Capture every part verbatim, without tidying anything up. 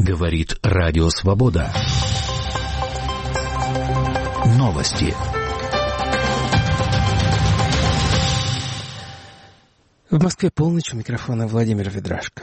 Говорит Радио Свобода. Новости. В Москве полночь, у микрофона Владимир Ведрашко.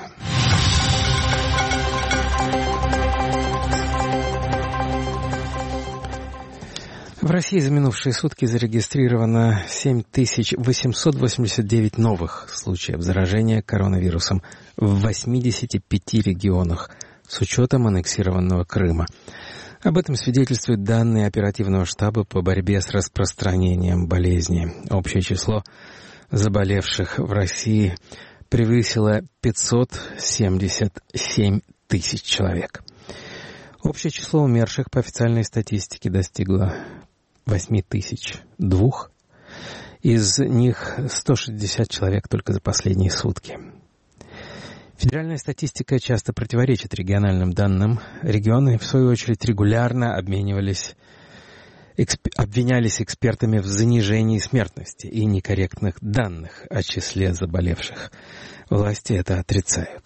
В России за минувшие сутки зарегистрировано семь тысяч восемьсот восемьдесят девять новых случаев заражения коронавирусом в восьмидесяти пяти регионах, с учетом аннексированного Крыма. Об этом свидетельствуют данные оперативного штаба по борьбе с распространением болезни. Общее число заболевших в России превысило пятьсот семьдесят семь тысяч человек. Общее число умерших по официальной статистике достигло восемь тысяч двух. Из них сто шестьдесят человек только за последние сутки. Федеральная статистика часто противоречит региональным данным. Регионы, в свою очередь, регулярно обменивались, эксп... обвинялись экспертами в занижении смертности и некорректных данных о числе заболевших. Власти это отрицают.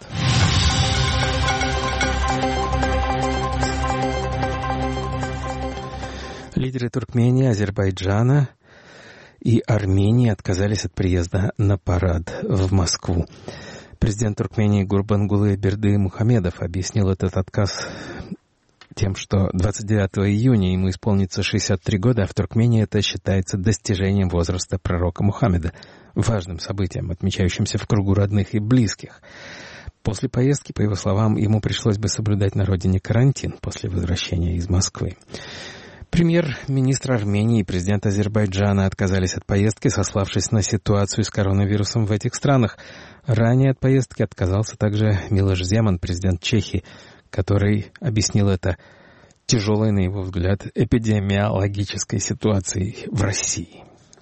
Лидеры Туркмении, Азербайджана и Армении отказались от приезда на парад в Москву. Президент Туркмении Гурбангулы Бердымухамедов объяснил этот отказ тем, что двадцать девятого июня ему исполнится шестьдесят три года, а в Туркмении это считается достижением возраста пророка Мухаммеда, важным событием, отмечающимся в кругу родных и близких. После поездки, по его словам, ему пришлось бы соблюдать на родине карантин после возвращения из Москвы. Премьер-министр Армении и президент Азербайджана отказались от поездки, сославшись на ситуацию с коронавирусом в этих странах. Ранее от поездки отказался также Милош Земан, президент Чехии, который объяснил это тяжелой, на его взгляд, эпидемиологической ситуацией в России.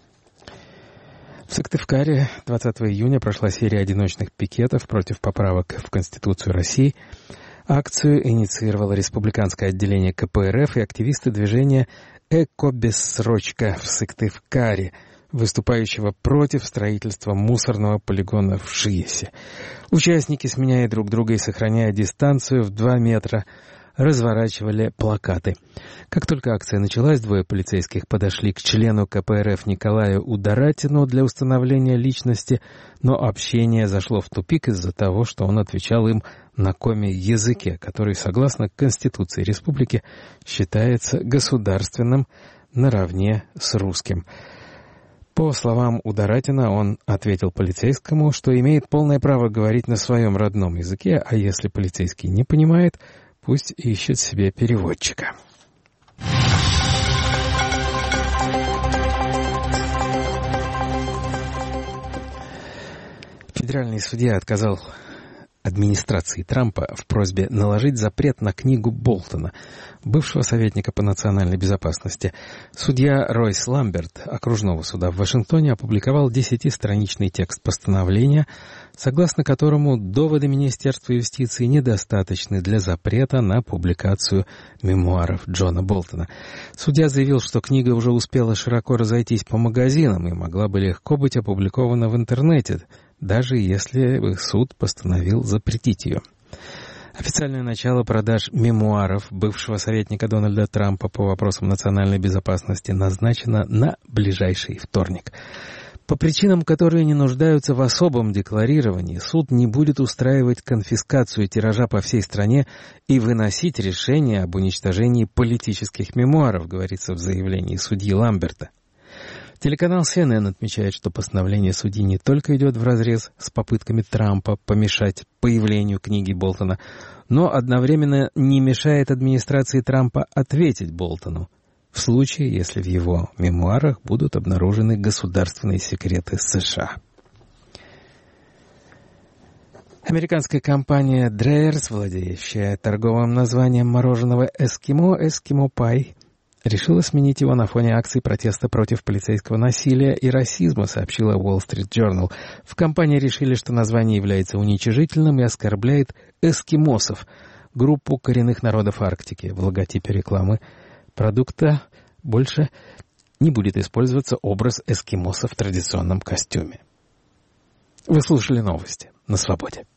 В Сыктывкаре двадцатого июня прошла серия одиночных пикетов против поправок в Конституцию России. Акцию инициировало республиканское отделение ка пэ эр эф и активисты движения «Эко-бессрочка» в Сыктывкаре, выступающего против строительства мусорного полигона в Шиесе. Участники, сменяя друг друга и сохраняя дистанцию в два метра, разворачивали плакаты. Как только акция началась, двое полицейских подошли к члену ка пэ эр эф Николаю Ударатину для установления личности, но общение зашло в тупик из-за того, что он отвечал им на коми-языке, который, согласно Конституции Республики, считается государственным наравне с русским. По словам Ударатина, он ответил полицейскому, что имеет полное право говорить на своем родном языке, а если полицейский не понимает, пусть ищет себе переводчика. Федеральный судья отказал администрации Трампа в просьбе наложить запрет на книгу Болтона, бывшего советника по национальной безопасности. Судья Ройс Ламберт окружного суда в Вашингтоне опубликовал десятистраничный текст постановления, согласно которому доводы Министерства юстиции недостаточны для запрета на публикацию мемуаров Джона Болтона. Судья заявил, что книга уже успела широко разойтись по магазинам и могла бы легко быть опубликована в интернете, даже если бы суд постановил запретить ее. Официальное начало продаж мемуаров бывшего советника Дональда Трампа по вопросам национальной безопасности назначено на ближайший вторник. По причинам, которые не нуждаются в особом декларировании, суд не будет устраивать конфискацию тиража по всей стране и выносить решение об уничтожении политических мемуаров, говорится в заявлении судьи Ламберта. Телеканал си эн эн отмечает, что постановление судьи не только идет вразрез с попытками Трампа помешать появлению книги Болтона, но одновременно не мешает администрации Трампа ответить Болтону в случае, если в его мемуарах будут обнаружены государственные секреты США. Американская компания Dreyer's, владеющая торговым названием мороженого «Эскимо» «Эскимо Пай», решила сменить его на фоне акций протеста против полицейского насилия и расизма, сообщила Wall Street Journal. В компании решили, что название является уничижительным и оскорбляет эскимосов, группу коренных народов Арктики. В логотипе рекламы продукта больше не будет использоваться образ эскимоса в традиционном костюме. Вы слушали новости на Свободе.